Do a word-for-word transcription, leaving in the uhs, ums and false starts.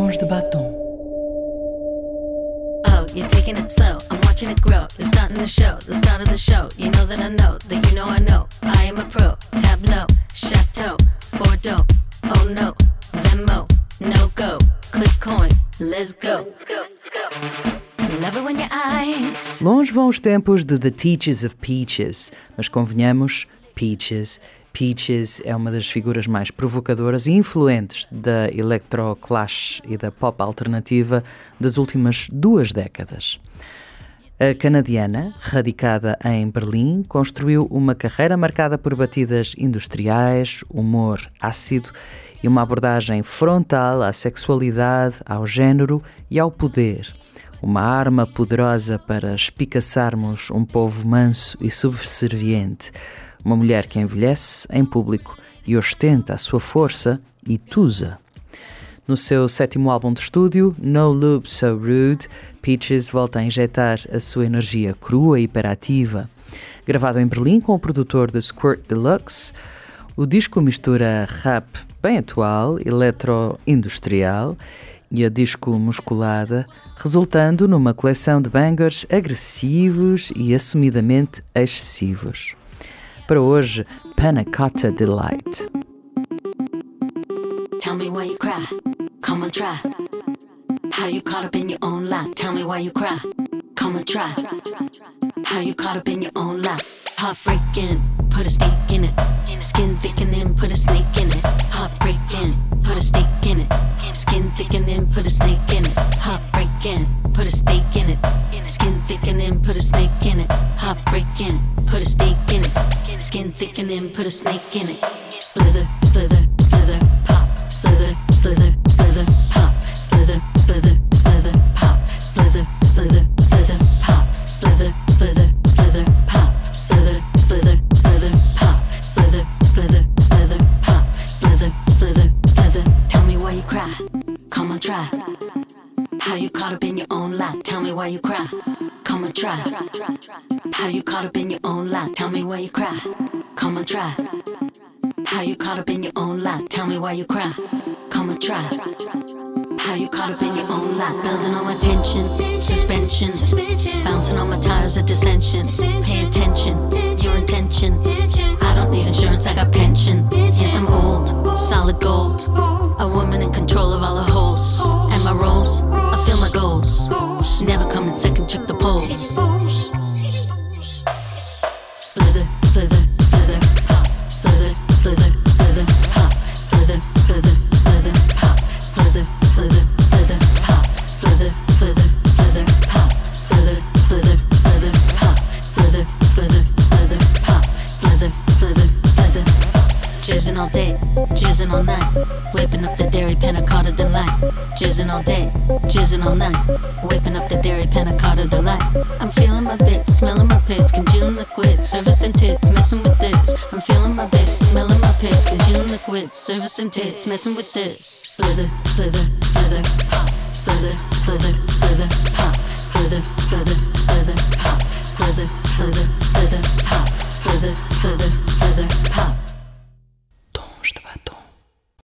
Tons de batom. Oh, you're taking it slow, I'm watching it grow. You're starting the show, the start of the show. You know that I know, that you know I know. I am a pro, tableau, chateau, Bordeaux. Oh no, Venmo, no go. Click coin, let's go. Love it when your eyes. Longe vão os tempos de The Teachers of Peaches, mas convenhamos, Peaches... Peaches é uma das figuras mais provocadoras e influentes da electroclash e da pop alternativa das últimas duas décadas. A canadiana, radicada em Berlim, construiu uma carreira marcada por batidas industriais, humor ácido e uma abordagem frontal à sexualidade, ao género e ao poder. Uma arma poderosa para espicaçarmos um povo manso e subserviente. Uma mulher que envelhece em público e ostenta a sua força e tusa. No seu sétimo álbum de estúdio, No Lube So Rude, Peaches volta a injetar a sua energia crua e hiperativa. Gravado em Berlim com o produtor de Squirt Deluxe, o disco mistura rap bem atual, eletro-industrial e a disco musculada, resultando numa coleção de bangers agressivos e assumidamente excessivos. Para hoje, Panna Cotta Delight. Tell me why you cry, come and try. How you caught up in your own lie. Tell me why you cry, come and try. How you caught up in your own lie. Heartbreaking, put a stake in it. Skin thickening, put a snake in it. Heartbreaking, put a stake in it. Skin thickening, put a snake in it. Heartbreaking, put a stake in it. Skin thickening, put a snake in it. Heartbreaking, put a stake in it. Skin thickening, put a snake in it. Slither, slither, slither, pop. Slither, slither, slither, pop. Slither, slither, slither, pop. Slither, slither, slither, pop. Slither, slither, slither, pop. Slither, slither, slither, pop. Slither, slither, slither, pop. Slither, slither, slither. Tell me why you cry, come on try. How you caught up in your own lie. Tell me why you cry, come and try. How you caught up in your own lie. Tell me why you cry, come and try. How you caught up in your own lie. Tell me why you cry, come and try. How you caught up in your own lie. Building on my tension, suspension, bouncing on my tires of dissension. Pay attention, your intention. I don't need insurance, I got pension. Yes, I'm old, solid gold. A woman in control of all the holes. And my roles, I feel my goals. Never come in second, check the polls. Slither, slither, slither, pop. Slither, slither, slither, pop. Slither, slither, slither, pop. Slither, slither, slither, pop. Slither, slither, slither, pop. Slither, slither, slither, pop. Slither, slither, slither, pop. Slither, slither, slither. Jizzing all day, jizzing all night. Whipping up the dairy panna cotta delight. Jizzing all day, jizzing all night. Whipping up the dairy panna cotta delight. I'm feeling my bits, smelling my pits, congealing liquids, servicing tits, messing with this. I'm feeling my bits, smelling my pits, congealing liquids, servicing tits, messing with this. Slither, slither, slither, pop. Slither, slither, slither, pop. Slither, slither, slither, pop. Slither, slither, slither, pop. Slither, slither, slither, pop.